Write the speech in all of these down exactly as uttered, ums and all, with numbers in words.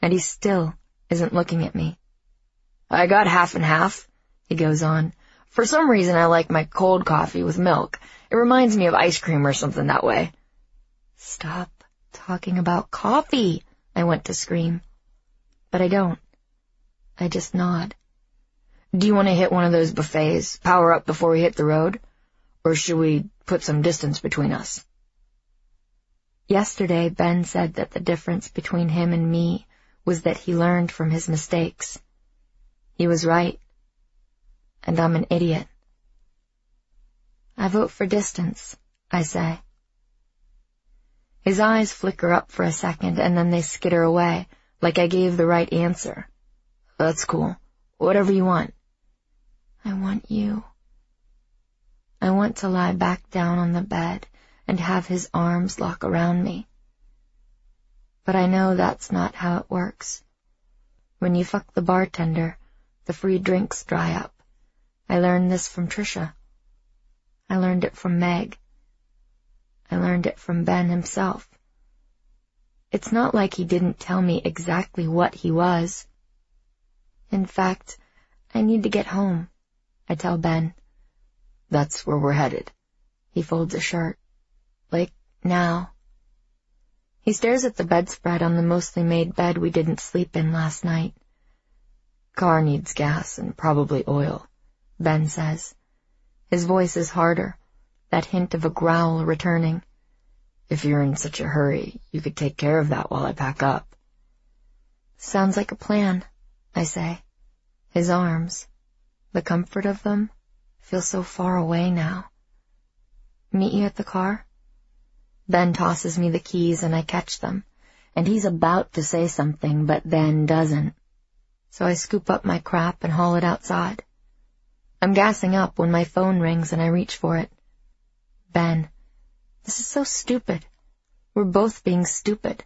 and he still isn't looking at me. I got half and half, he goes on. For some reason I like my cold coffee with milk. It reminds me of ice cream or something that way. Stop talking about coffee, I want to scream. But I don't. I just nod. Do you want to hit one of those buffets, power up before we hit the road? Or should we put some distance between us? Yesterday, Ben said that the difference between him and me was that he learned from his mistakes. He was right. And I'm an idiot. I vote for distance, I say. His eyes flicker up for a second, and then they skitter away, like I gave the right answer. That's cool. Whatever you want. I want you. I want to lie back down on the bed and have his arms lock around me. But I know that's not how it works. When you fuck the bartender, the free drinks dry up. I learned this from Trisha. I learned it from Meg. I learned it from Ben himself. It's not like he didn't tell me exactly what he was. In fact, I need to get home, I tell Ben. That's where we're headed. He folds a shirt. Like, now. He stares at the bedspread on the mostly made bed we didn't sleep in last night. Car needs gas and probably oil, Ben says. His voice is harder, that hint of a growl returning. If you're in such a hurry, you could take care of that while I pack up. Sounds like a plan, I say. His arms, the comfort of them, feel so far away now. Meet you at the car? Ben tosses me the keys and I catch them, and he's about to say something but then doesn't. So I scoop up my crap and haul it outside. I'm gassing up when my phone rings and I reach for it. Ben, this is so stupid. We're both being stupid.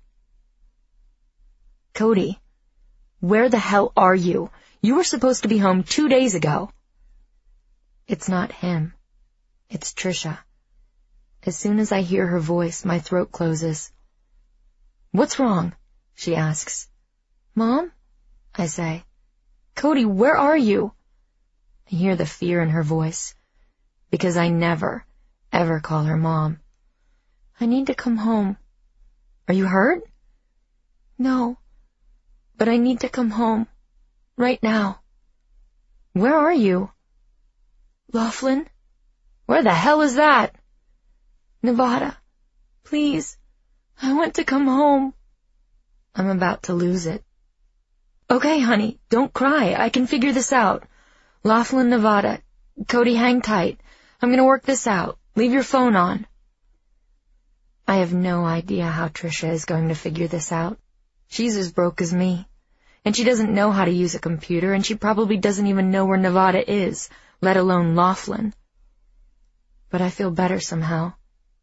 Cody, where the hell are you? You were supposed to be home two days ago. It's not him. It's Trisha. As soon as I hear her voice, my throat closes. What's wrong? She asks. Mom? I say. Cody, where are you? I hear the fear in her voice, because I never, ever call her Mom. I need to come home. Are you hurt? No, but I need to come home. Right now. Where are you? Laughlin? Where the hell is that? Nevada. Please. I want to come home. I'm about to lose it. Okay, honey, don't cry. I can figure this out. Laughlin, Nevada. Cody, hang tight. I'm gonna work this out. Leave your phone on. I have no idea how Trisha is going to figure this out. She's as broke as me. And she doesn't know how to use a computer, and she probably doesn't even know where Nevada is, let alone Laughlin. But I feel better somehow.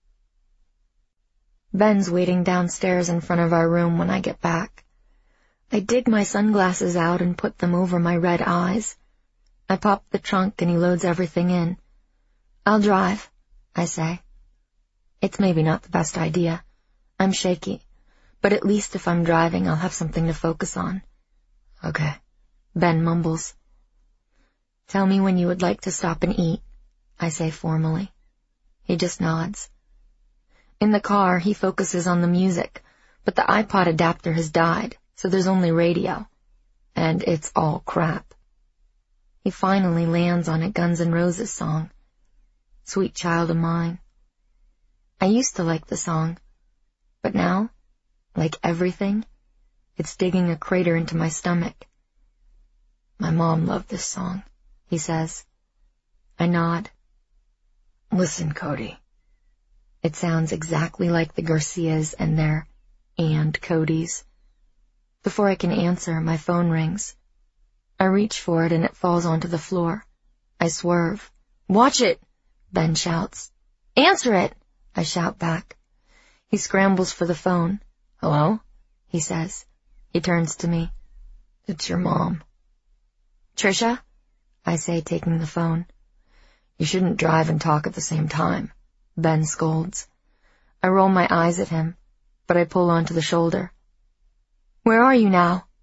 Ben's waiting downstairs in front of our room when I get back. I dig my sunglasses out and put them over my red eyes. I pop the trunk and he loads everything in. I'll drive, I say. It's maybe not the best idea. I'm shaky, but at least if I'm driving I'll have something to focus on. Okay, Ben mumbles. Tell me when you would like to stop and eat, I say formally. He just nods. In the car, he focuses on the music, but the iPod adapter has died, so there's only radio. And it's all crap. He finally lands on a Guns N' Roses song, Sweet Child of Mine. I used to like the song, but now, like everything, it's digging a crater into my stomach. My mom loved this song, he says. I nod. Listen, Cody. It sounds exactly like the Garcias and their and Cody's. Before I can answer, my phone rings. I reach for it and it falls onto the floor. I swerve. Watch it, Ben shouts. Answer it, I shout back. He scrambles for the phone. Hello? He says. He turns to me. It's your mom. Trisha? I say, taking the phone. You shouldn't drive and talk at the same time, Ben scolds. I roll my eyes at him, but I pull onto the shoulder. Where are you now?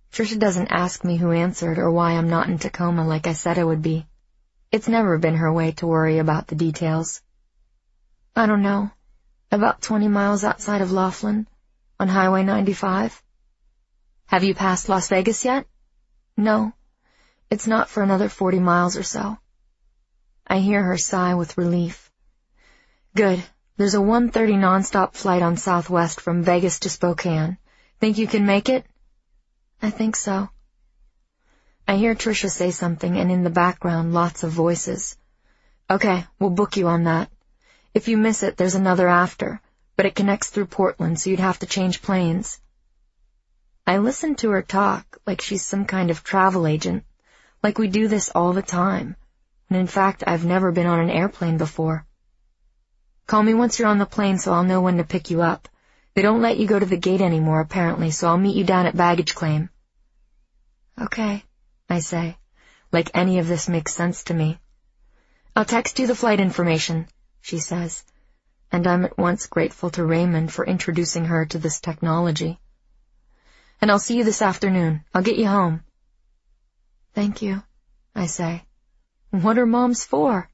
Trisha doesn't ask me who answered or why I'm not in Tacoma like I said I would be. It's never been her way to worry about the details. I don't know. About twenty miles outside of Laughlin, on Highway ninety-five. Have you passed Las Vegas yet? No. It's not for another forty miles or so. I hear her sigh with relief. Good. There's a one thirty nonstop flight on Southwest from Vegas to Spokane. Think you can make it? I think so. I hear Trisha say something, and in the background, lots of voices. Okay, we'll book you on that. If you miss it, there's another after, but it connects through Portland, so you'd have to change planes. I listen to her talk like she's some kind of travel agent, like we do this all the time, and in fact, I've never been on an airplane before. Call me once you're on the plane so I'll know when to pick you up. They don't let you go to the gate anymore, apparently, so I'll meet you down at baggage claim. Okay, I say, like any of this makes sense to me. I'll text you the flight information, she says, and I'm at once grateful to Raymond for introducing her to this technology. And I'll see you this afternoon. I'll get you home. Thank you, I say. What are moms for?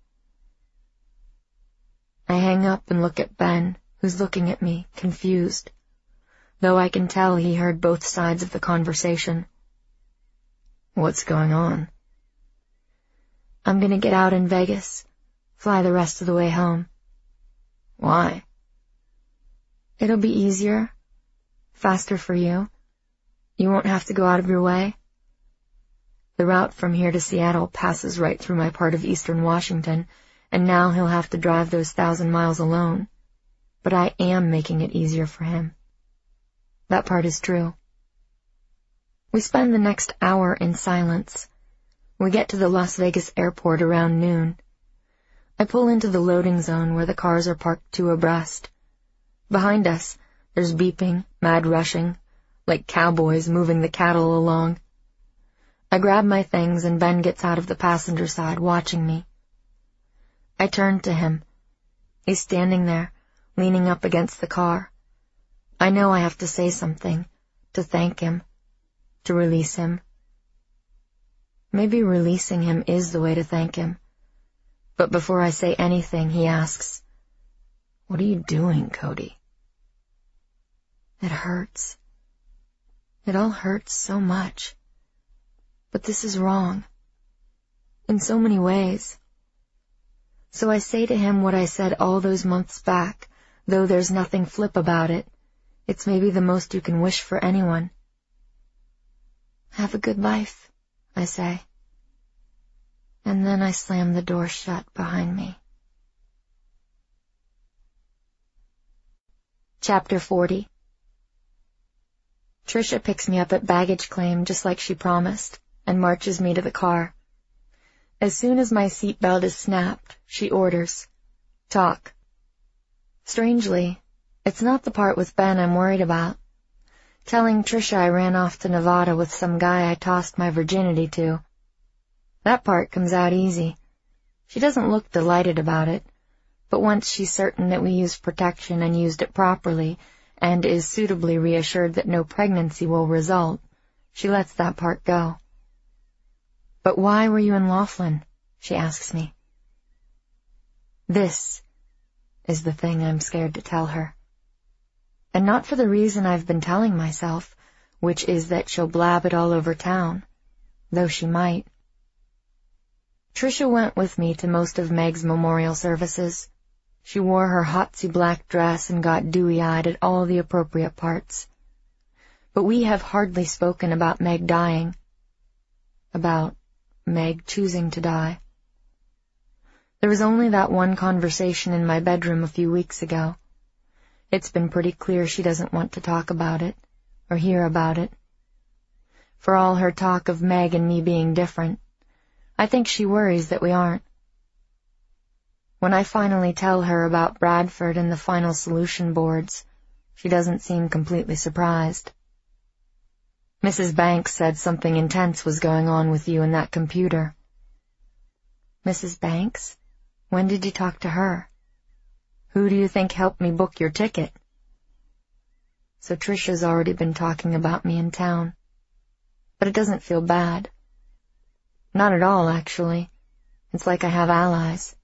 I hang up and look at Ben, who's looking at me, confused, though I can tell he heard both sides of the conversation. What's going on? I'm gonna get out in Vegas, fly the rest of the way home. Why? It'll be easier, faster for you. You won't have to go out of your way. The route from here to Seattle passes right through my part of eastern Washington, and now he'll have to drive those thousand miles alone. But I am making it easier for him. That part is true. We spend the next hour in silence. We get to the Las Vegas airport around noon. I pull into the loading zone where the cars are parked two abreast. Behind us, there's beeping, mad rushing, like cowboys moving the cattle along. I grab my things and Ben gets out of the passenger side, watching me. I turn to him. He's standing there, leaning up against the car. I know I have to say something, to thank him, to release him. Maybe releasing him is the way to thank him. But before I say anything, he asks, "What are you doing, Cody?" It hurts. It all hurts so much. But this is wrong. In so many ways. So I say to him what I said all those months back, though there's nothing flip about it. It's maybe the most you can wish for anyone. Have a good life, I say. And then I slam the door shut behind me. Chapter forty. Trisha picks me up at baggage claim just like she promised, and marches me to the car. As soon as my seatbelt is snapped, she orders, "Talk." Strangely, it's not the part with Ben I'm worried about. Telling Trisha I ran off to Nevada with some guy I tossed my virginity to. That part comes out easy. She doesn't look delighted about it, but once she's certain that we used protection and used it properly, and is suitably reassured that no pregnancy will result, she lets that part go. "But why were you in Laughlin?" she asks me. This is the thing I'm scared to tell her. And not for the reason I've been telling myself, which is that she'll blab it all over town, though she might. Trisha went with me to most of Meg's memorial services. She wore her hotsy black dress and got dewy-eyed at all the appropriate parts. But we have hardly spoken about Meg dying. About Meg choosing to die. There was only that one conversation in my bedroom a few weeks ago. It's been pretty clear she doesn't want to talk about it, or hear about it. For all her talk of Meg and me being different, I think she worries that we aren't. When I finally tell her about Bradford and the final solution boards, she doesn't seem completely surprised. Missus Banks said something intense was going on with you and that computer. Missus Banks? When did you talk to her? Who do you think helped me book your ticket? So Trisha's already been talking about me in town. but it doesn't feel bad. Not at all, actually. It's like I have allies.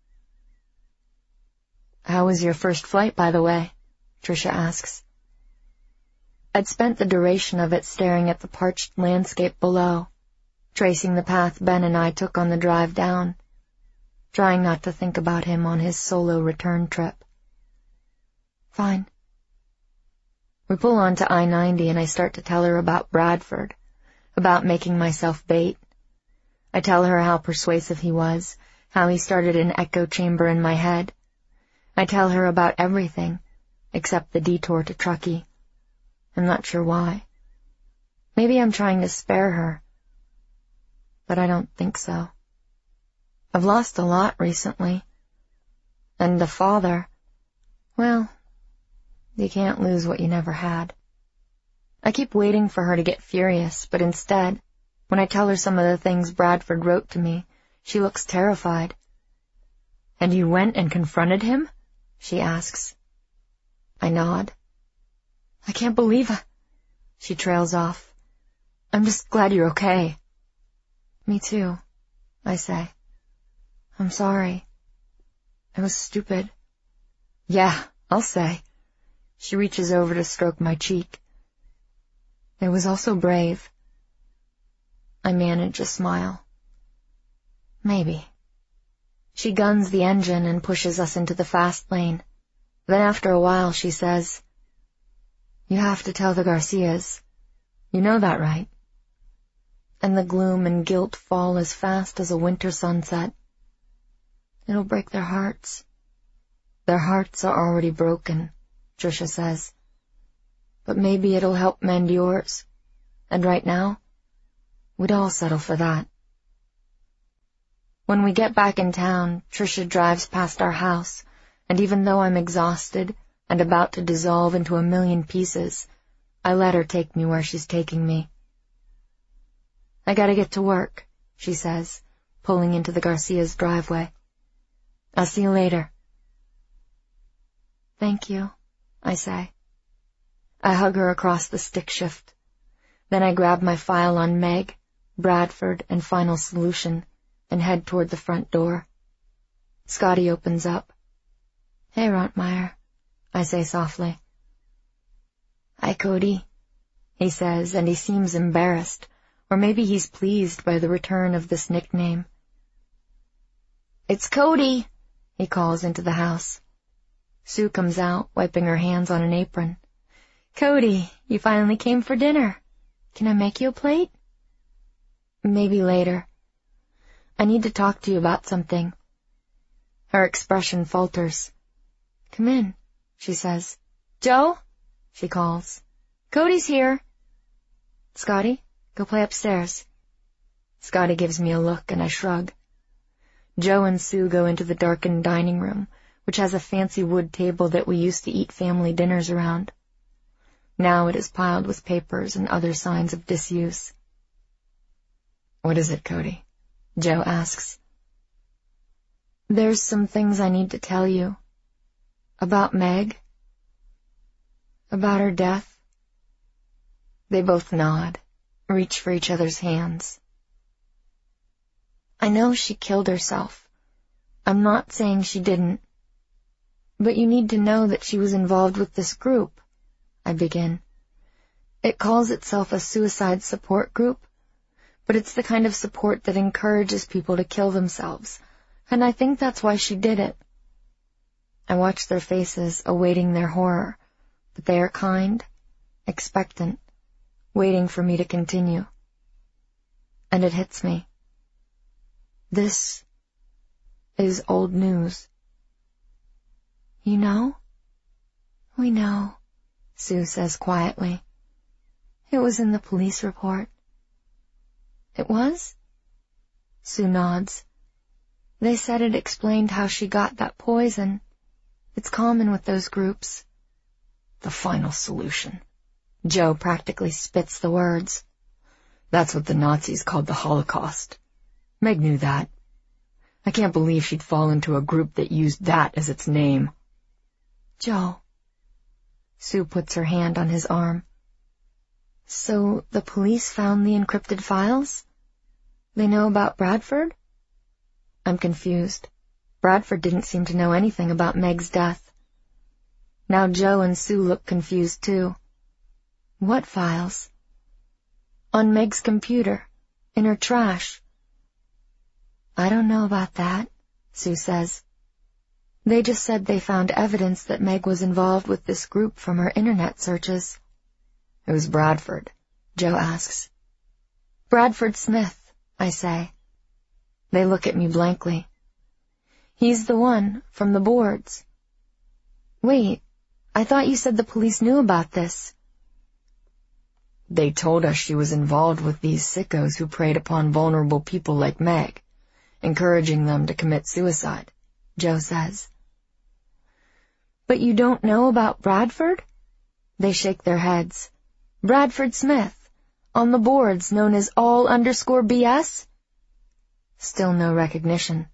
How was your first flight, by the way? Tricia asks. I'd spent the duration of it staring at the parched landscape below, tracing the path Ben and I took on the drive down, trying not to think about him on his solo return trip. Fine. We pull onto I ninety and I start to tell her about Bradford, about making myself bait. I tell her how persuasive he was, how he started an echo chamber in my head. I tell her about everything, except the detour to Truckee. I'm not sure why. Maybe I'm trying to spare her, but I don't think so. I've lost a lot recently. And the father, well, you can't lose what you never had. I keep waiting for her to get furious, but instead, when I tell her some of the things Bradford wrote to me, she looks terrified. And you went and confronted him? She asks. I nod. I can't believe it. She trails off. I'm just glad you're okay. Me too, I say. I'm sorry. I was stupid. Yeah, I'll say. She reaches over to stroke my cheek. It was also brave. I manage a smile. Maybe. She guns the engine and pushes us into the fast lane. Then after a while she says, You have to tell the Garcias. You know that, right? And the gloom and guilt fall as fast as a winter sunset. It'll break their hearts. Their hearts are already broken, Tricia says. But maybe it'll help mend yours. And right now, we'd all settle for that. When we get back in town, Tricia drives past our house, and even though I'm exhausted and about to dissolve into a million pieces, I let her take me where she's taking me. I gotta get to work, she says, pulling into the Garcia's driveway. I'll see you later. Thank you, I say. I hug her across the stick shift. Then I grab my file on Meg, Bradford, and Final Solution, and head toward the front door. Scotty opens up. Hey, Rottmeyer, I say softly. Hi, Cody, he says, and he seems embarrassed, or maybe he's pleased by the return of this nickname. It's Cody, he calls into the house. Sue comes out, wiping her hands on an apron. Cody, you finally came for dinner. Can I make you a plate? Maybe later. I need to talk to you about something. Her expression falters. Come in, she says. Joe? She calls. Cody's here. Scotty, go play upstairs. Scotty gives me a look and I shrug. Joe and Sue go into the darkened dining room, which has a fancy wood table that we used to eat family dinners around. Now it is piled with papers and other signs of disuse. What is it, Cody? Joe asks. There's some things I need to tell you. About Meg. About her death. They both nod, reach for each other's hands. I know she killed herself. I'm not saying she didn't. But you need to know that she was involved with this group, I begin. It calls itself a suicide support group, but it's the kind of support that encourages people to kill themselves, and I think that's why she did it. I watch their faces, awaiting their horror, but they are kind, expectant, waiting for me to continue. And it hits me. This is old news. You know? We know, Sue says quietly. It was in the police report. It was? Sue nods. They said it explained how she got that poison. It's common with those groups. The Final Solution. Joe practically spits the words. That's what the Nazis called the Holocaust. Meg knew that. I can't believe she'd fall into a group that used that as its name. Joe. Sue puts her hand on his arm. So the police found the encrypted files? They know about Bradford? I'm confused. Bradford didn't seem to know anything about Meg's death. Now Joe and Sue look confused too. What files? On Meg's computer, in her trash. I don't know about that, Sue says. They just said they found evidence that Meg was involved with this group from her internet searches. Who's Bradford? Joe asks. Bradford Smith, I say. They look at me blankly. He's the one from the boards. Wait, I thought you said the police knew about this. They told us she was involved with these sickos who preyed upon vulnerable people like Meg, encouraging them to commit suicide, Joe says. But you don't know about Bradford? They shake their heads. Bradford Smith, on the boards known as all underscore B S? Still no recognition.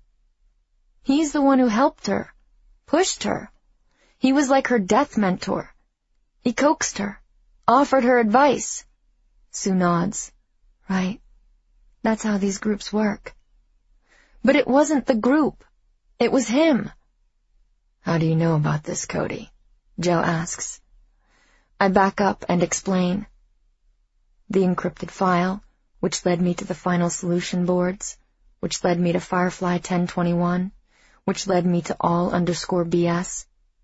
He's the one who helped her, pushed her. He was like her death mentor. He coaxed her, offered her advice. Sue nods. Right. That's how these groups work. But it wasn't the group. It was him. How do you know about this, Cody? Joe asks. I back up and explain. The encrypted file, which led me to the final solution boards, which led me to Firefly ten twenty-one, which led me to all underscore B S.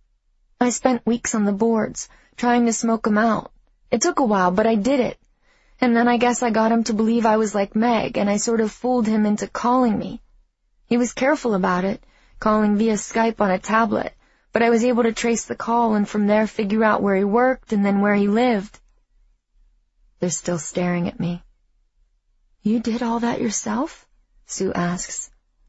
I spent weeks on the boards, trying to smoke him out. It took a while, but I did it. And then I guess I got him to believe I was like Meg, and I sort of fooled him into calling me. He was careful about it, calling via Skype on a tablet, but I was able to trace the call and from there figure out where he worked and then where he lived. They're still staring at me. You did all that yourself? Sue asks.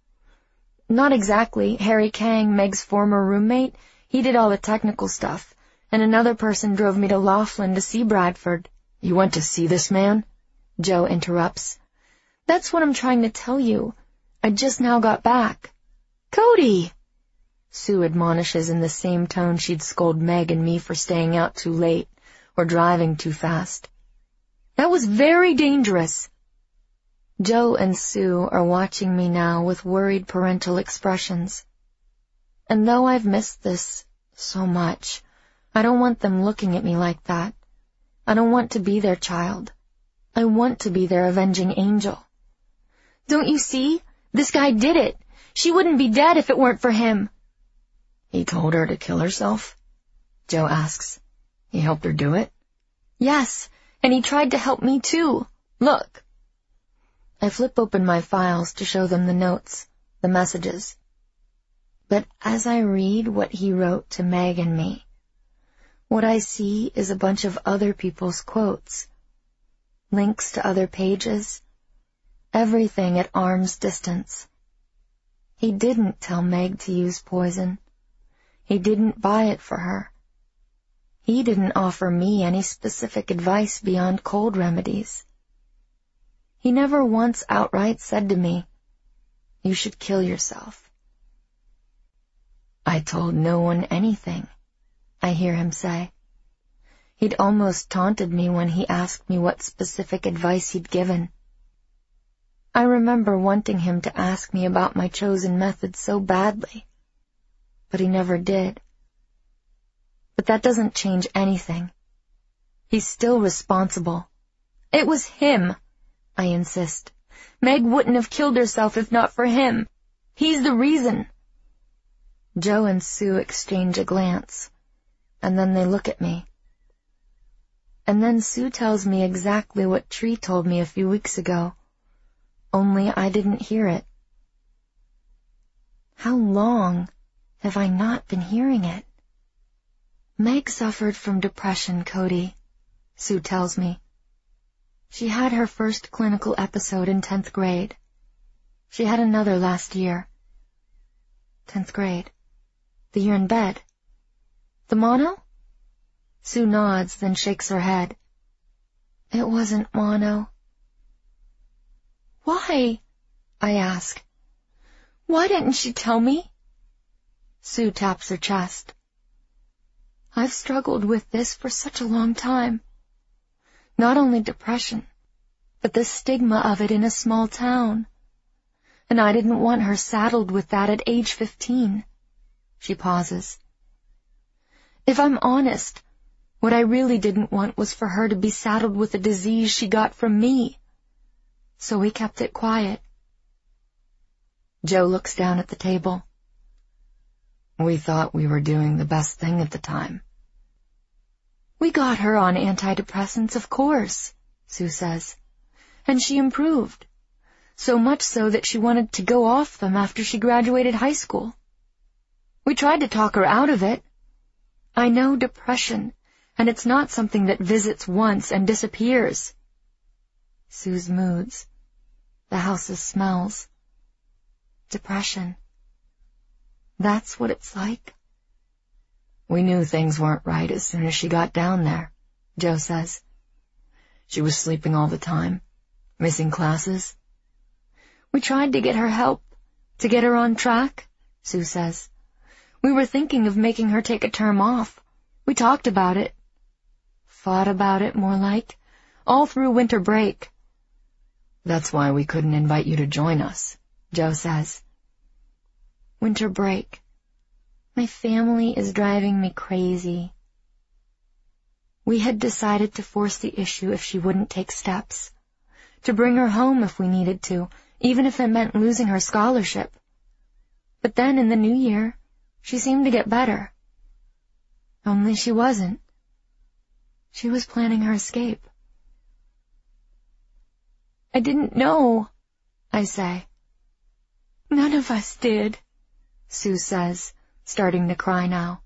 Not exactly. Harry Kang, Meg's former roommate, he did all the technical stuff, and another person drove me to Laughlin to see Bradford. You went to see this man? Joe interrupts. That's what I'm trying to tell you. I just now got back. Cody! Sue admonishes in the same tone she'd scold Meg and me for staying out too late or driving too fast. That was very dangerous. Joe and Sue are watching me now with worried parental expressions. And though I've missed this so much, I don't want them looking at me like that. I don't want to be their child. I want to be their avenging angel. Don't you see? This guy did it. She wouldn't be dead if it weren't for him. He told her to kill herself? Joe asks. He helped her do it? Yes, and he tried to help me too. Look. I flip open my files to show them the notes, the messages. But as I read what he wrote to Meg and me, what I see is a bunch of other people's quotes, links to other pages, everything at arm's distance. He didn't tell Meg to use poison. He didn't buy it for her. He didn't offer me any specific advice beyond cold remedies. He never once outright said to me, "You should kill yourself." I told no one anything, I hear him say. He'd almost taunted me when he asked me what specific advice he'd given. I remember wanting him to ask me about my chosen method so badly, but he never did. But that doesn't change anything. He's still responsible. It was him, I insist. Meg wouldn't have killed herself if not for him. He's the reason. Joe and Sue exchange a glance, and then they look at me. And then Sue tells me exactly what Tree told me a few weeks ago, only I didn't hear it. How long have I not been hearing it? Meg suffered from depression, Cody, Sue tells me. She had her first clinical episode in tenth grade. She had another last year. Tenth grade. The year in bed. The mono? Sue nods, then shakes her head. It wasn't mono. Why? I ask. Why didn't she tell me? Sue taps her chest. I've struggled with this for such a long time. Not only depression, but the stigma of it in a small town. And I didn't want her saddled with that at age fifteen. She pauses. If I'm honest, what I really didn't want was for her to be saddled with a disease she got from me. So we kept it quiet. Joe looks down at the table. We thought we were doing the best thing at the time. We got her on antidepressants, of course, Sue says. And she improved. So much so that she wanted to go off them after she graduated high school. We tried to talk her out of it. I know depression, and it's not something that visits once and disappears. Sue's moods. The house's smells. Depression. That's what it's like. We knew things weren't right as soon as she got down there, Joe says. She was sleeping all the time, missing classes. We tried to get her help, to get her on track, Sue says. We were thinking of making her take a term off. We talked about it. Fought about it, more like, all through winter break. That's why we couldn't invite you to join us, Joe says. Winter break. My family is driving me crazy. We had decided to force the issue if she wouldn't take steps, to bring her home if we needed to, even if it meant losing her scholarship. But then in the new year, she seemed to get better. Only she wasn't. She was planning her escape. I didn't know, I say. None of us did, Sue says, starting to cry now.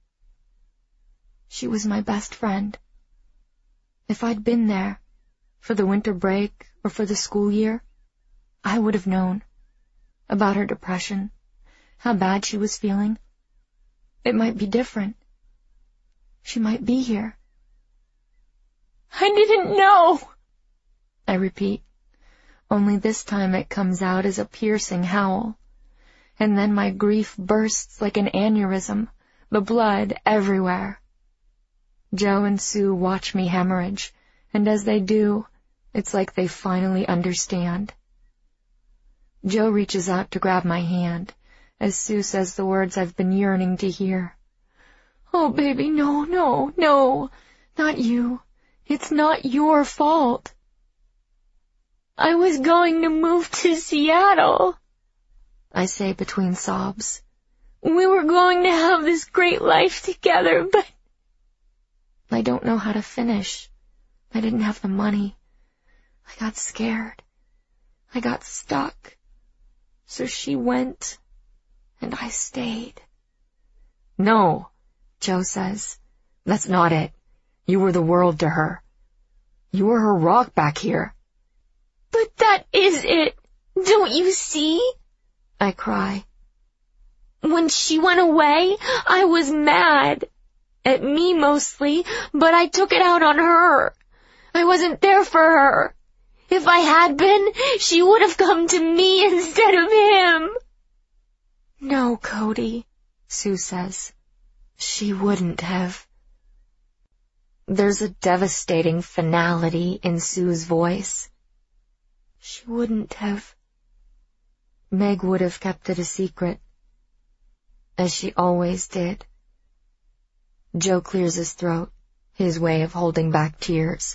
She was my best friend. If I'd been there, for the winter break or for the school year, I would have known about her depression, how bad she was feeling. It might be different. She might be here. I didn't know, I repeat, only this time it comes out as a piercing howl. And then my grief bursts like an aneurysm, the blood everywhere. Joe and Sue watch me hemorrhage, and as they do, it's like they finally understand. Joe reaches out to grab my hand, as Sue says the words I've been yearning to hear. Oh, baby, no, no, no, not you. It's not your fault. I was going to move to Seattle, I say between sobs. We were going to have this great life together, but... I don't know how to finish. I didn't have the money. I got scared. I got stuck. So she went, and I stayed. No, Joe says. That's not it. You were the world to her. You were her rock back here. But that is it. Don't you see? I cry. When she went away, I was mad. At me mostly, but I took it out on her. I wasn't there for her. If I had been, she would have come to me instead of him. No, Cody, Sue says. She wouldn't have. There's a devastating finality in Sue's voice. She wouldn't have. Meg would have kept it a secret, as she always did. Joe clears his throat, his way of holding back tears.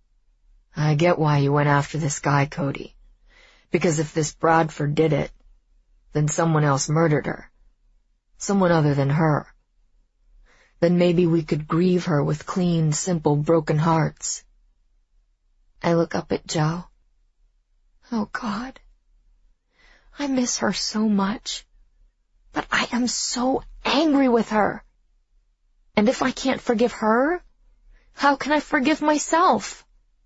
I get why you went after this guy, Cody. Because if this Bradford did it, then someone else murdered her. Someone other than her. Then maybe we could grieve her with clean, simple, broken hearts. I look up at Joe. Oh, God. I miss her so much. But I am so angry with her. And if I can't forgive her, how can I forgive myself?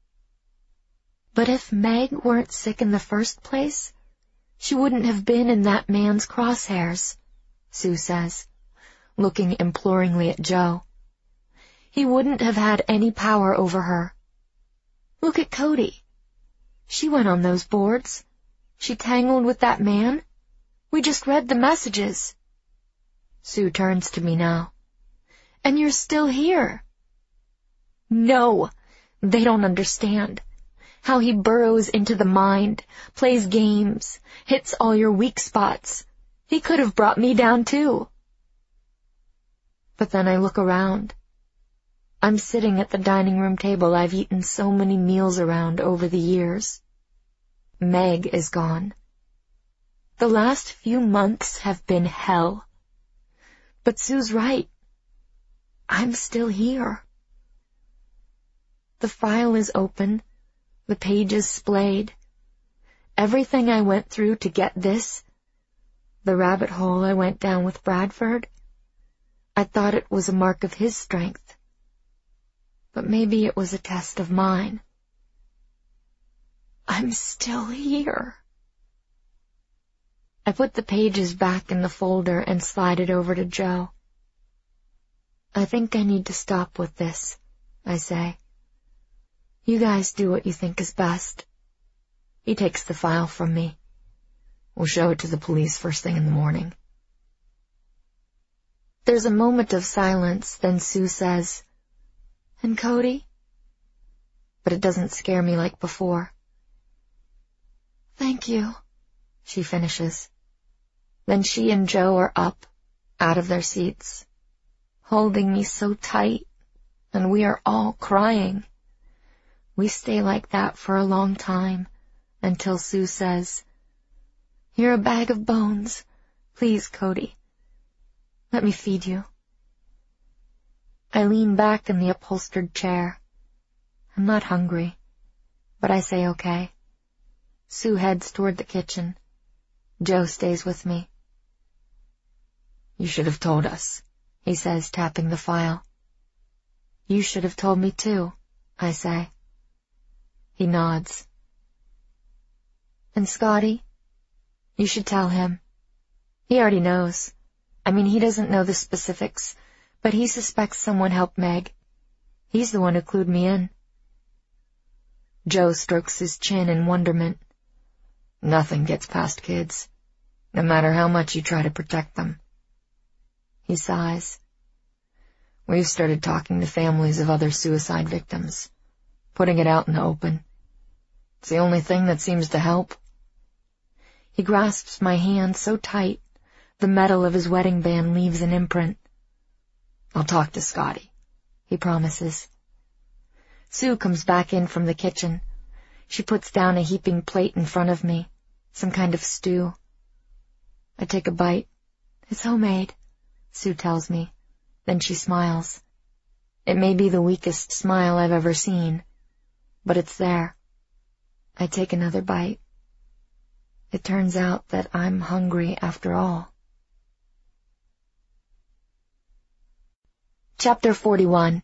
But if Meg weren't sick in the first place, she wouldn't have been in that man's crosshairs, Sue says, looking imploringly at Joe. He wouldn't have had any power over her. Look at Cody. She went on those boards. She tangled with that man. We just read the messages. Sue turns to me now. And you're still here. No, They don't understand. How he burrows into the mind, plays games, hits all your weak spots. He could have brought me down too. But then I look around. I'm sitting at the dining room table I've eaten so many meals around over the years. Meg is gone. The last few months have been hell. But Sue's right. I'm still here. The file is open, the pages splayed. Everything I went through to get this, the rabbit hole I went down with Bradford, I thought it was a mark of his strength. But maybe it was a test of mine. I'm still here. I put the pages back in the folder and slide it over to Joe. I think I need to stop with this, I say. You guys do what you think is best. He takes the file from me. We'll show it to the police first thing in the morning. There's a moment of silence, then Sue says, "And Cody?" But it doesn't scare me like before. "Thank you," she finishes. Then she and Joe are up, out of their seats, holding me so tight, and we are all crying. We stay like that for a long time, until Sue says, "You're a bag of bones. Please, Cody. Let me feed you." I lean back in the upholstered chair. I'm not hungry, but I say okay. Sue heads toward the kitchen. Joe stays with me. "You should have told us," he says, tapping the file. "You should have told me too," I say. He nods. "And Scotty? You should tell him. He already knows. I mean, he doesn't know the specifics, but he suspects someone helped Meg. He's the one who clued me in." Joe strokes his chin in wonderment. "Nothing gets past kids, no matter how much you try to protect them." He sighs. "We've started talking to families of other suicide victims, putting it out in the open. It's the only thing that seems to help." He grasps my hand so tight, the metal of his wedding band leaves an imprint. "I'll talk to Scotty," he promises. Sue comes back in from the kitchen. She puts down a heaping plate in front of me, some kind of stew. I take a bite. "It's homemade," Sue tells me. Then she smiles. It may be the weakest smile I've ever seen, but it's there. I take another bite. It turns out that I'm hungry after all. Chapter forty-one.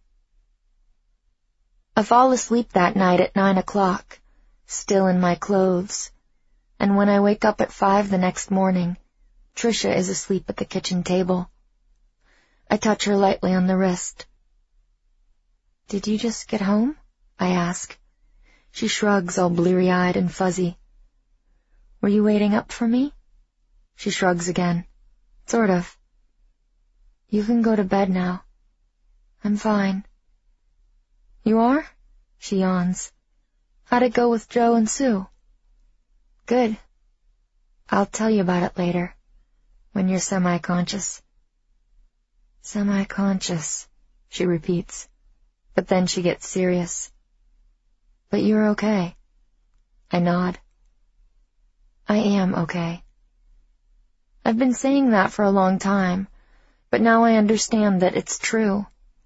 I fall asleep that night at nine o'clock, still in my clothes, and when I wake up at five the next morning, Tricia is asleep at the kitchen table. I touch her lightly on the wrist. "Did you just get home?" I ask. She shrugs, all bleary-eyed and fuzzy. "Were you waiting up for me?" She shrugs again. "Sort of." "You can go to bed now." "I'm fine." "You are?" She yawns. "How'd it go with Joe and Sue?" "Good. I'll tell you about it later, when you're semi-conscious." "Semi-conscious," she repeats, but then she gets serious. "But you're okay." I nod. I am okay. I've been saying that for a long time, but now I understand that it's true.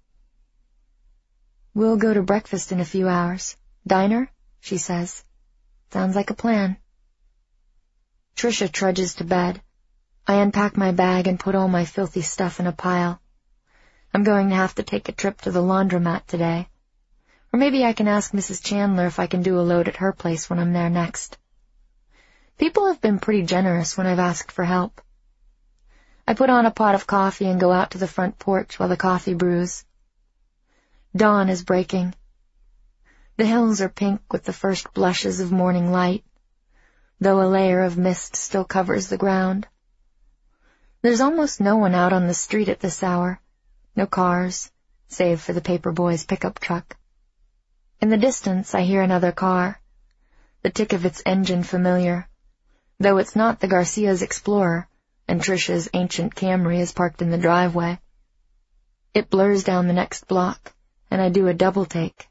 "We'll go to breakfast in a few hours. Diner?" she says. "Sounds like a plan." Tricia trudges to bed. I unpack my bag and put all my filthy stuff in a pile. I'm going to have to take a trip to the laundromat today. Or maybe I can ask Missus Chandler if I can do a load at her place when I'm there next. People have been pretty generous when I've asked for help. I put on a pot of coffee and go out to the front porch while the coffee brews. Dawn is breaking. The hills are pink with the first blushes of morning light, though a layer of mist still covers the ground. There's almost no one out on the street at this hour. No cars, save for the paper boy's pickup truck. In the distance, I hear another car, the tick of its engine familiar, though it's not the Garcia's Explorer, and Trisha's ancient Camry is parked in the driveway. It blurs down the next block, and I do a double take.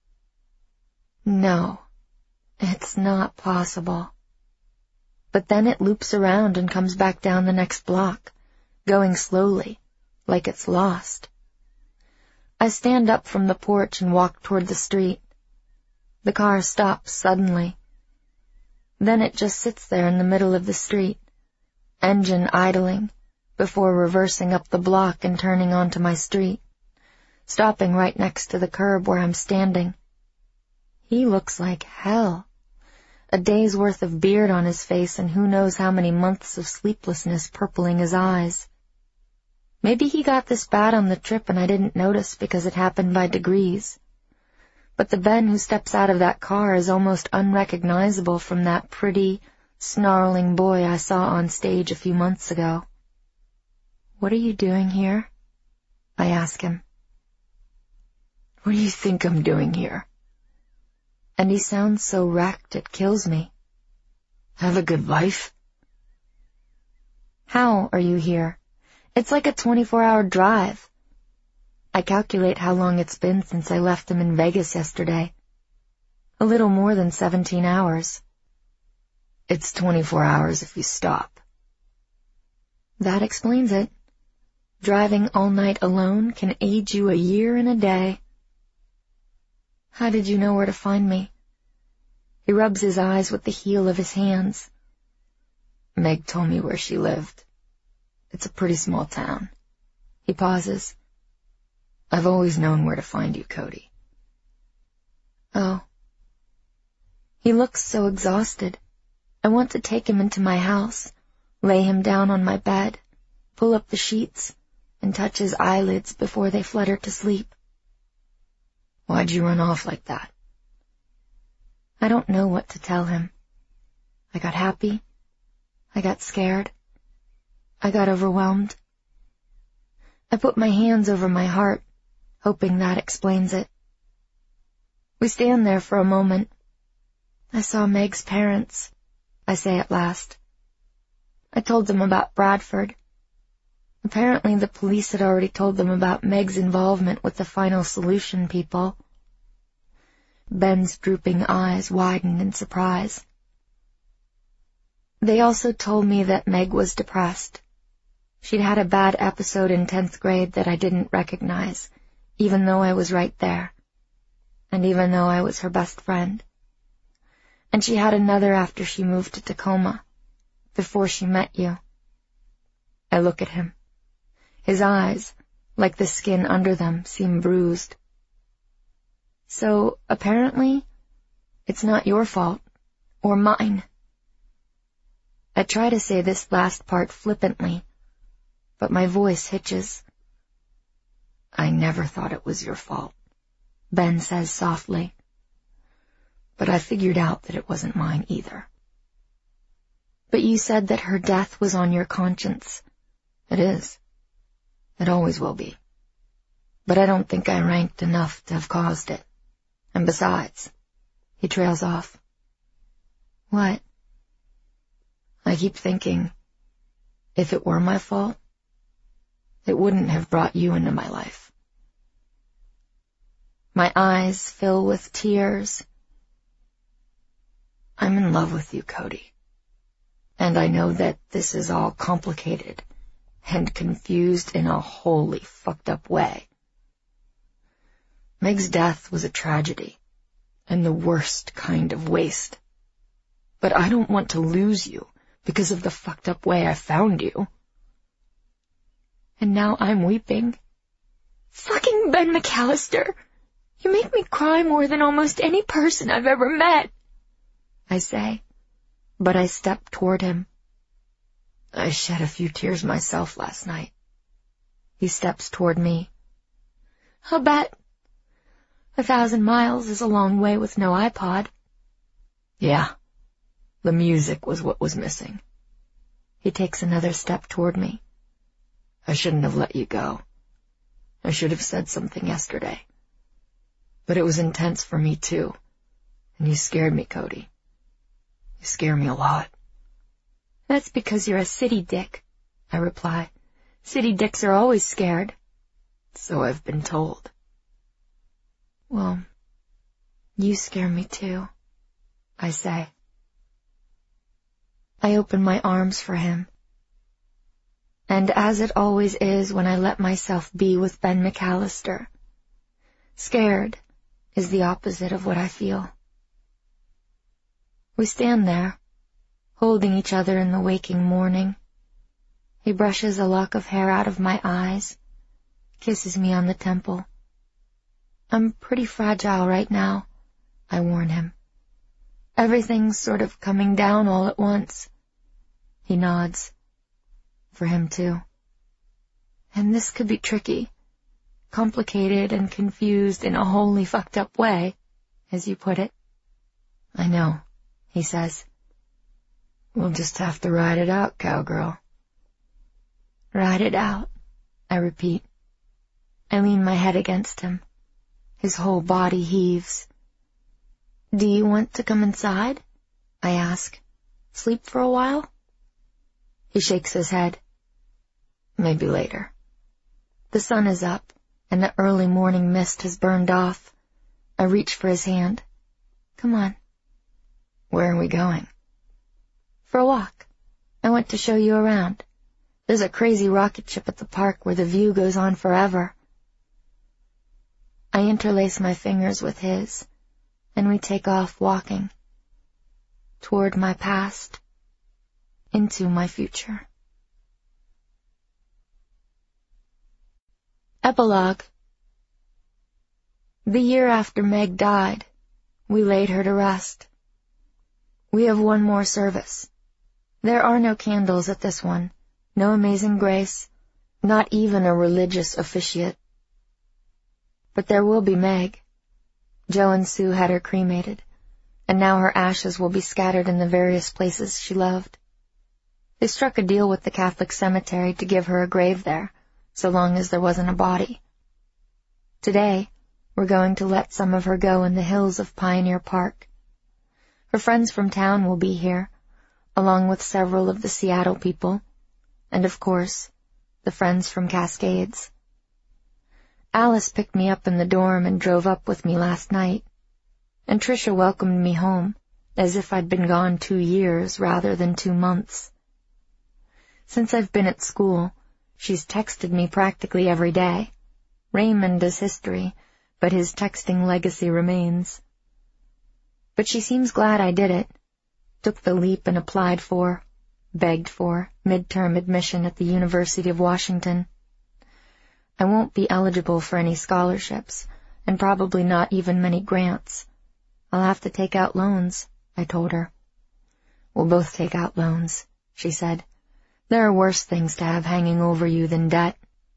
No, it's not possible. But then it loops around and comes back down the next block, going slowly, like it's lost. I stand up from the porch and walk toward the street. The car stops suddenly. Then it just sits there in the middle of the street, engine idling, before reversing up the block and turning onto my street, stopping right next to the curb where I'm standing. He looks like hell. A day's worth of beard on his face and who knows how many months of sleeplessness purpling his eyes. Maybe he got this bad on the trip and I didn't notice because it happened by degrees. But the Ben who steps out of that car is almost unrecognizable from that pretty, snarling boy I saw on stage a few months ago. "What are you doing here?" I ask him. "What do you think I'm doing here?" And he sounds so wrecked it kills me. "Have a good life?" "How are you here? It's like a twenty-four hour drive." I calculate how long it's been since I left him in Vegas yesterday. A little more than seventeen hours. "It's twenty-four hours if you stop." That explains it. Driving all night alone can age you a year and a day. "How did you know where to find me?" He rubs his eyes with the heel of his hands. "Meg told me where she lived. It's a pretty small town." He pauses. "I've always known where to find you, Cody." Oh. He looks so exhausted. I want to take him into my house, lay him down on my bed, pull up the sheets, and touch his eyelids before they flutter to sleep. "Why'd you run off like that?" I don't know what to tell him. I got happy. I got scared. I got overwhelmed. I put my hands over my heart, hoping that explains it. We stand there for a moment. "I saw Meg's parents," I say at last. I told them about Bradford. Apparently the police had already told them about Meg's involvement with the Final Solution people. Ben's drooping eyes widened in surprise. They also told me that Meg was depressed. She'd had a bad episode in tenth grade that I didn't recognize, even though I was right there, and even though I was her best friend. And she had another after she moved to Tacoma, before she met you. I look at him. His eyes, like the skin under them, seem bruised. So, apparently, it's not your fault, or mine. I try to say this last part flippantly, but my voice hitches. "I never thought it was your fault," Ben says softly. "But I figured out that it wasn't mine either." "But you said that her death was on your conscience." "It is. It always will be. But I don't think I ranked enough to have caused it. And besides," he trails off. "What?" "I keep thinking, if it were my fault, it wouldn't have brought you into my life." My eyes fill with tears. "I'm in love with you, Cody. And I know that this is all complicated and confused in a wholly fucked up way. Meg's death was a tragedy, and the worst kind of waste. But I don't want to lose you because of the fucked up way I found you." And now I'm weeping. "Fucking Ben McAllister! You make me cry more than almost any person I've ever met," I say, but I step toward him. "I shed a few tears myself last night." He steps toward me. "I'll bet. A thousand miles is a long way with no iPod." "Yeah, the music was what was missing." He takes another step toward me. "I shouldn't have let you go. I should have said something yesterday. But it was intense for me, too. And you scared me, Cody. You scare me a lot. That's because you're a city dick, I reply. City dicks are always scared. So I've been told. Well, you scare me too, I say. I open my arms for him. And as it always is when I let myself be with Ben McAllister, scared is the opposite of what I feel. We stand there, holding each other in the waking morning. He brushes a lock of hair out of my eyes, kisses me on the temple. I'm pretty fragile right now, I warn him. Everything's sort of coming down all at once. He nods. For him too. And this could be tricky, complicated and confused in a wholly fucked up way, as you put it. I know, he says. We'll just have to ride it out, cowgirl. Ride it out, I repeat. I lean my head against him. His whole body heaves. Do you want to come inside? I ask. Sleep for a while? He shakes his head. Maybe later. The sun is up, and the early morning mist has burned off. I reach for his hand. Come on. Where are we going? For a walk. I want to show you around. There's a crazy rocket ship at the park where the view goes on forever. I interlace my fingers with his, and we take off walking. Toward my past. Into my future. Epilogue. The year after Meg died, we laid her to rest. We have one more service. There are no candles at this one, no amazing grace, not even a religious officiate. But there will be Meg. Joe and Sue had her cremated, and now her ashes will be scattered in the various places she loved. They struck a deal with the Catholic cemetery to give her a grave there, so long as there wasn't a body. Today, we're going to let some of her go in the hills of Pioneer Park. Her friends from town will be here, along with several of the Seattle people, and of course, the friends from Cascades. Alice picked me up in the dorm and drove up with me last night, and Tricia welcomed me home, as if I'd been gone two years rather than two months. Since I've been at school, she's texted me practically every day. Raymond does history, but his texting legacy remains. But she seems glad I did it, took the leap and applied for, begged for, midterm admission at the University of Washington. I won't be eligible for any scholarships, and probably not even many grants. I'll have to take out loans, I told her. We'll both take out loans, she said. There are worse things to have hanging over you than debt.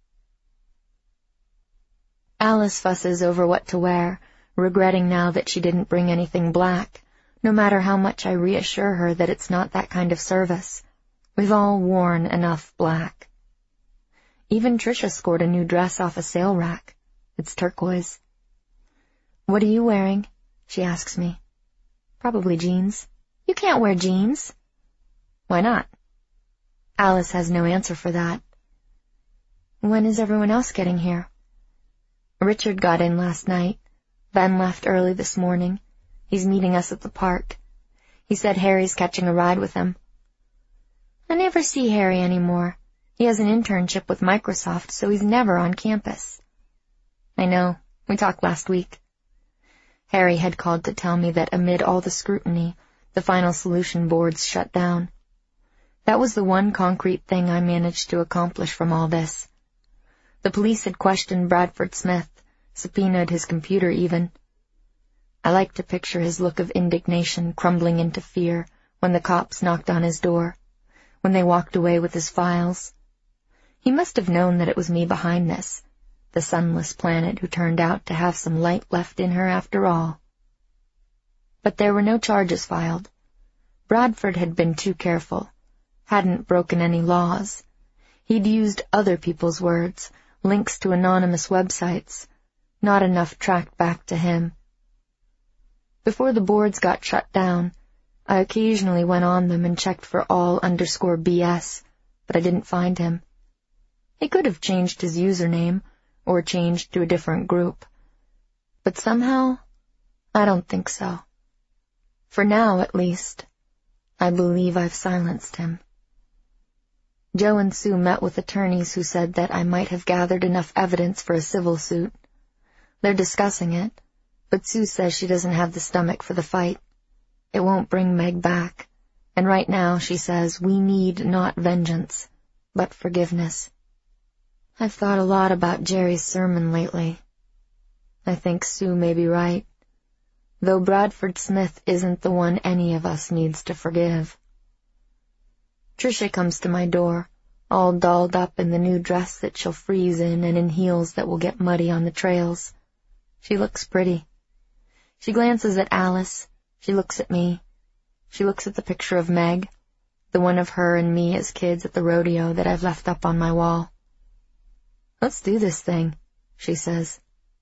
Alice fusses over what to wear, regretting now that she didn't bring anything black, no matter how much I reassure her that it's not that kind of service. We've all worn enough black. Even Tricia scored a new dress off a sale rack. It's turquoise. What are you wearing? She asks me. Probably jeans. You can't wear jeans. Why not? Alice has no answer for that. When is everyone else getting here? Richard got in last night. Ben left early this morning. He's meeting us at the park. He said Harry's catching a ride with him. I never see Harry anymore. He has an internship with Microsoft, so he's never on campus. I know. We talked last week. Harry had called to tell me that amid all the scrutiny, the Final Solution boards shut down. That was the one concrete thing I managed to accomplish from all this. The police had questioned Bradford Smith, subpoenaed his computer even. I like to picture his look of indignation crumbling into fear when the cops knocked on his door, when they walked away with his files. He must have known that it was me behind this, the sunless planet who turned out to have some light left in her after all. But there were no charges filed. Bradford had been too careful, hadn't broken any laws. He'd used other people's words, links to anonymous websites, Not enough tracked back to him. Before the boards got shut down, I occasionally went on them and checked for all underscore B S, but I didn't find him. He could have changed his username, or changed to a different group. But somehow, I don't think so. For now, at least, I believe I've silenced him. Joe and Sue met with attorneys who said that I might have gathered enough evidence for a civil suit. They're discussing it, but Sue says she doesn't have the stomach for the fight. It won't bring Meg back, and right now she says we need not vengeance, but forgiveness. I've thought a lot about Jerry's sermon lately. I think Sue may be right, though Bradford Smith isn't the one any of us needs to forgive. Tricia comes to my door, all dolled up in the new dress that she'll freeze in and in heels that will get muddy on the trails. She looks pretty. She glances at Alice. She looks at me. She looks at the picture of Meg, the one of her and me as kids at the rodeo that I've left up on my wall. "Let's do this thing," she says.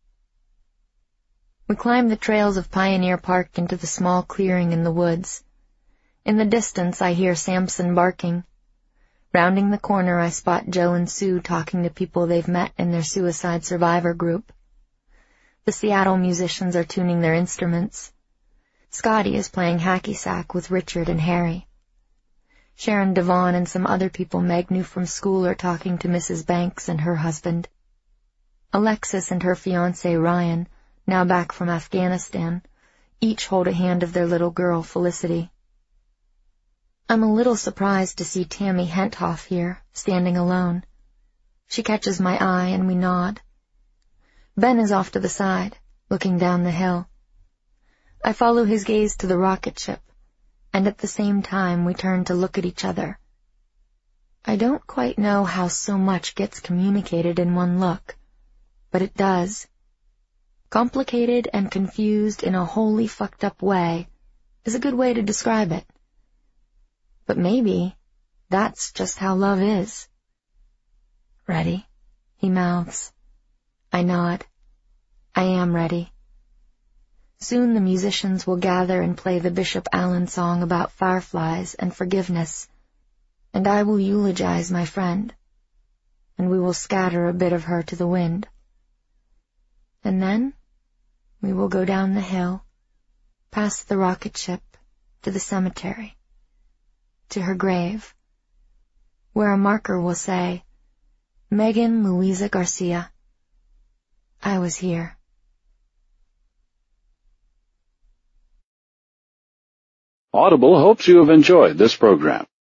We climb the trails of Pioneer Park into the small clearing in the woods. In the distance, I hear Samson barking. Rounding the corner, I spot Joe and Sue talking to people they've met in their suicide survivor group. The Seattle musicians are tuning their instruments. Scotty is playing hacky sack with Richard and Harry. Sharon Devon and some other people Meg knew from school are talking to Missus Banks and her husband. Alexis and her fiancé Ryan, now back from Afghanistan, each hold a hand of their little girl, Felicity. I'm a little surprised to see Tammy Henthoff here, standing alone. She catches my eye and we nod. Ben is off to the side, looking down the hill. I follow his gaze to the rocket ship, and at the same time we turn to look at each other. I don't quite know how so much gets communicated in one look, but it does. Complicated and confused in a wholly fucked up way is a good way to describe it. But maybe that's just how love is. "Ready?" he mouths. I nod. I am ready. Soon the musicians will gather and play the Bishop Allen song about fireflies and forgiveness, and I will eulogize my friend, and we will scatter a bit of her to the wind. And then we will go down the hill, past the rocket ship, to the cemetery, to her grave, where a marker will say, Megan Louisa Garcia. I was here. Audible hopes you have enjoyed this program.